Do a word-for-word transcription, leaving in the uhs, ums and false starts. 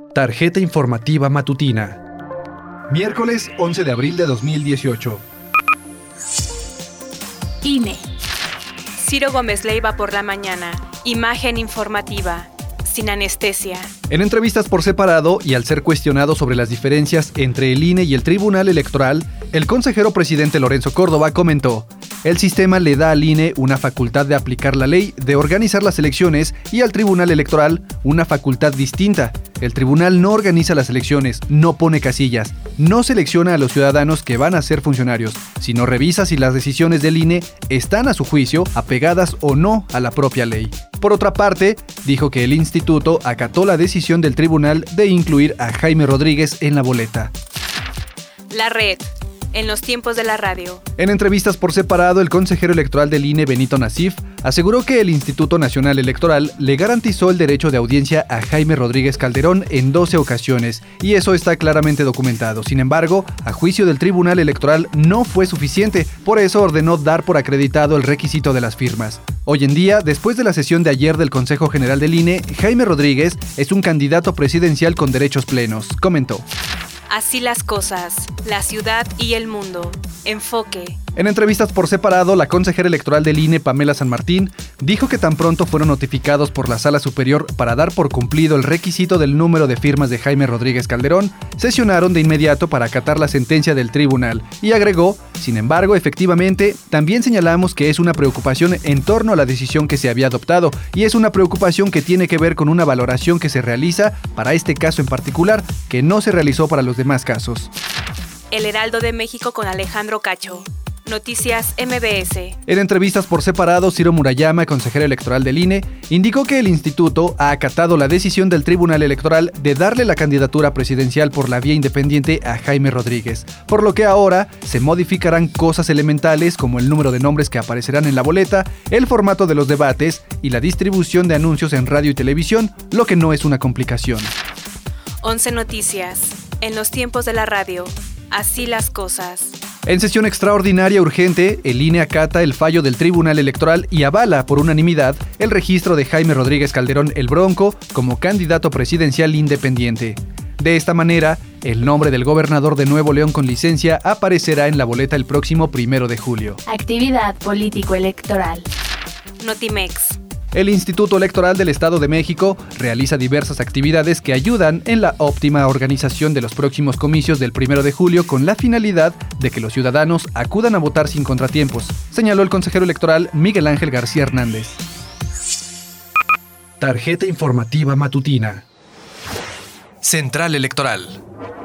Tarjeta informativa matutina. Miércoles once de abril de dos mil dieciocho. I N E. Ciro Gómez Leiva por la mañana. Imagen informativa. Sin anestesia. En entrevistas por separado y al ser cuestionado sobre las diferencias entre el I N E y el Tribunal Electoral, el consejero presidente Lorenzo Córdoba comentó: el sistema le da al I N E una facultad de aplicar la ley, de organizar las elecciones, y al Tribunal Electoral una facultad distinta. El tribunal no organiza las elecciones, no pone casillas, no selecciona a los ciudadanos que van a ser funcionarios, sino revisa si las decisiones del I N E están a su juicio apegadas o no a la propia ley. Por otra parte, dijo que el instituto acató la decisión del tribunal de incluir a Jaime Rodríguez en la boleta. La red. En los tiempos de la radio. En entrevistas por separado, el consejero electoral del I N E, Benito Nasif, aseguró que el Instituto Nacional Electoral le garantizó el derecho de audiencia a Jaime Rodríguez Calderón en doce ocasiones, y eso está claramente documentado. Sin embargo, a juicio del Tribunal Electoral no fue suficiente, por eso ordenó dar por acreditado el requisito de las firmas. Hoy en día, después de la sesión de ayer del Consejo General del I N E, Jaime Rodríguez es un candidato presidencial con derechos plenos, comentó. Así las cosas, la ciudad y el mundo. Enfoque. En entrevistas por separado, la consejera electoral del I N E, Pamela San Martín, dijo que tan pronto fueron notificados por la Sala Superior para dar por cumplido el requisito del número de firmas de Jaime Rodríguez Calderón, sesionaron de inmediato para acatar la sentencia del tribunal, y agregó: sin embargo, efectivamente, también señalamos que es una preocupación en torno a la decisión que se había adoptado, y es una preocupación que tiene que ver con una valoración que se realiza para este caso en particular, que no se realizó para los demás casos. El Heraldo de México con Alejandro Cacho. Noticias M B S. En entrevistas por separado, Ciro Murayama, consejero electoral del I N E, indicó que el instituto ha acatado la decisión del Tribunal Electoral de darle la candidatura presidencial por la vía independiente a Jaime Rodríguez, por lo que ahora se modificarán cosas elementales como el número de nombres que aparecerán en la boleta, el formato de los debates y la distribución de anuncios en radio y televisión, lo que no es una complicación. once Noticias. En los tiempos de la radio. Así las cosas. En sesión extraordinaria urgente, el I N E acata el fallo del Tribunal Electoral y avala por unanimidad el registro de Jaime Rodríguez Calderón el Bronco como candidato presidencial independiente. De esta manera, el nombre del gobernador de Nuevo León con licencia aparecerá en la boleta el próximo primero de julio. Actividad político-electoral. Notimex. El Instituto Electoral del Estado de México realiza diversas actividades que ayudan en la óptima organización de los próximos comicios del primero de julio con la finalidad de que los ciudadanos acudan a votar sin contratiempos, señaló el consejero electoral Miguel Ángel García Hernández. Tarjeta informativa matutina. Central Electoral.